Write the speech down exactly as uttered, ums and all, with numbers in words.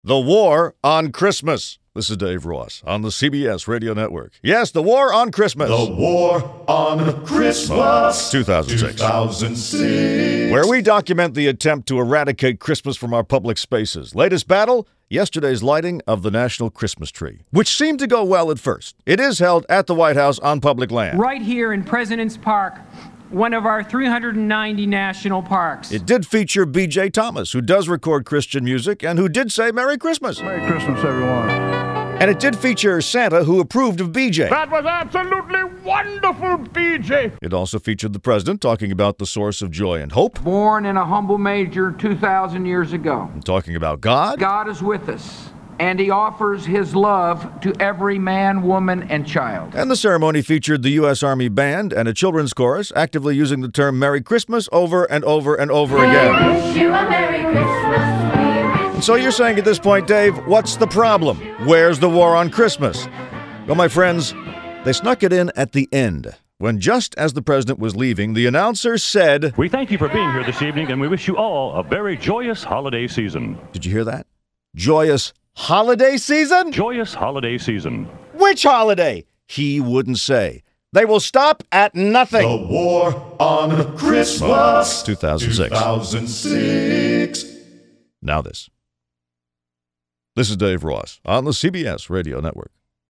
The War on Christmas. This is Dave Ross on the C B S Radio Network. Yes, The War on Christmas. The War on Christmas. two thousand six. two thousand six. Where we document the attempt to eradicate Christmas from our public spaces. Latest battle, yesterday's lighting of the National Christmas Tree, which seemed to go well at first. It is held at the White House on public land. Right here in President's Park, one of our three hundred ninety national parks. It did feature B J Thomas, who does record Christian music and who did say Merry Christmas. Merry Christmas, everyone. And it did feature Santa, who approved of B J. That was absolutely wonderful, B J. It also featured the president talking about the source of joy and hope. Born in a humble manger two thousand years ago. And talking about God. God is with us, and he offers his love to every man, woman, and child. And the ceremony featured the U S Army Band and a children's chorus actively using the term Merry Christmas over and over and over again. We wish you a Merry Christmas. So you're saying at this point, Dave, what's the problem? Where's the war on Christmas? Well, my friends, they snuck it in at the end, when just as the president was leaving, the announcer said, "We thank you for being here this evening, and we wish you all a very joyous holiday season." Did you hear that? Joyous holiday season? Joyous holiday season. Which holiday? He wouldn't say. They will stop at nothing. The War on Christmas. two thousand six. two thousand six. Now this. This is Dave Ross on the C B S Radio Network.